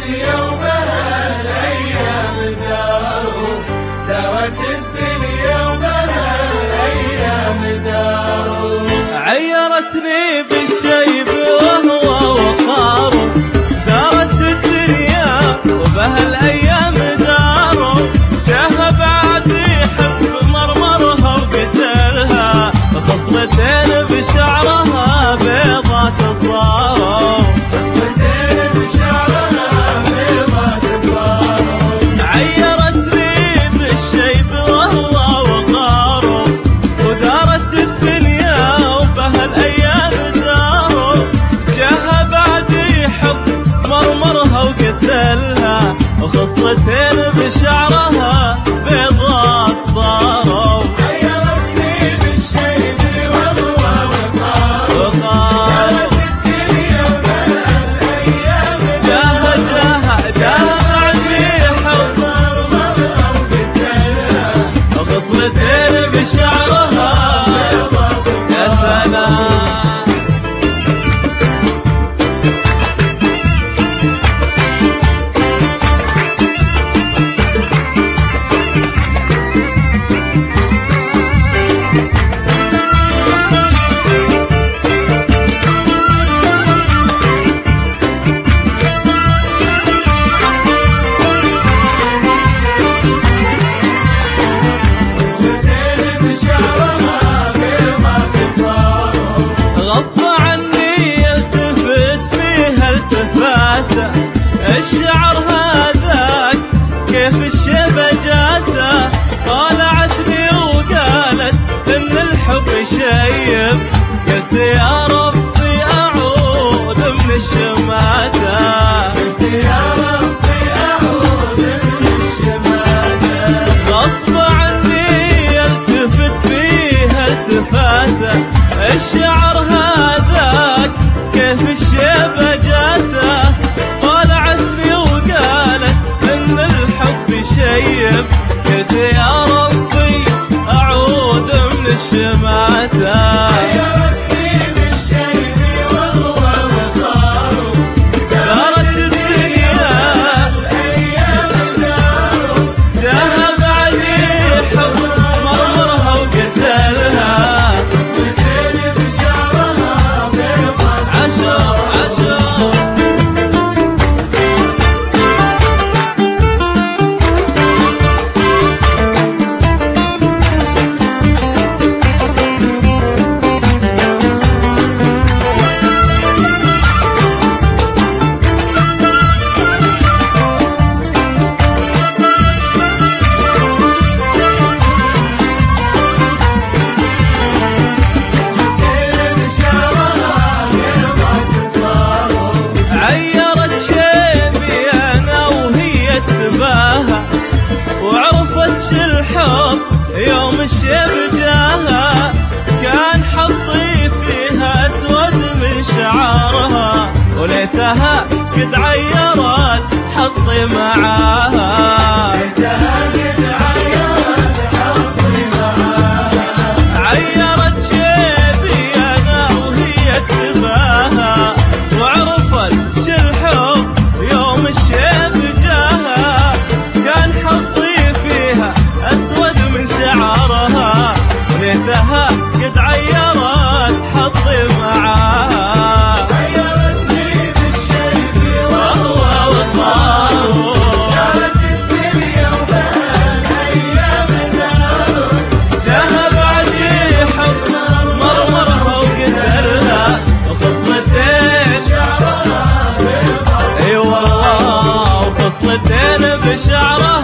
الدنيا وبها الأيام داروا، دارت الدنيا وبها الأيام داروا. عيرتني بالشيب وهو وقاره، دارت الدنيا وبها الأيام داروا. جاها بعد يحب مرمرها وقتلها، خصلتين بشعرها بيضات صاروا، خصلتين بشعرها بيضات صاروا. عيرتني بالشيب وهو وقاره، ودارت الدنيا وبها الأيام داروا. جاها بعد يحب مرمرها وقتلها، وخصلتين بشعرها بيضات صاروا. عيرتني بالشيب وهو وقاره، دارت الدنيا وبها الأيام جاها بعد يحب مرمرها وقتلها، وخصلتين بشعرها بيضات يا سلام. غصب عني التفت فيها التفاته، الشعر هذاك كيف الشيبة جاته. طالعتني وقالت ان الحب شيب، قلت يا ربي اعوذ من الشماته، قلت يا ربي أعوذ من الشماتة. غصب عني التفت فيها التفاته، الشعر هذاك كيف الشيبة جاته. طالعتني وقالت ان الحب شيب، قلت يا ربي اعوذ من الشماتة. عيرتني بالشيب وهو وقاره، دارت الدنيا الأيام داروا. جاها بعد يحب مرمرها وقتلها، خصلتين بشعرها بيضات عشر عشر. عيرت شيبي انا وهي تباها، وعرفت الحب يوم الشيب جاها. كان حظي فيها اسود من شعرها، وليتها قد عيرت حظي معاها. عيرت شيبي انا وهي تباها، وعرفت الحب يوم الشيب جاها. كان حظي فيها اسود من شعرها، وليتها قد عيرت حظي معاها. عيرتني بالشيب وهو وقاره، دارت الدنيا وبها الأيام داروا. جاها بعد يحب مرمرها وقتلها، وخصلتين شعرها بيضات اي والله، وخصلتين بشعرها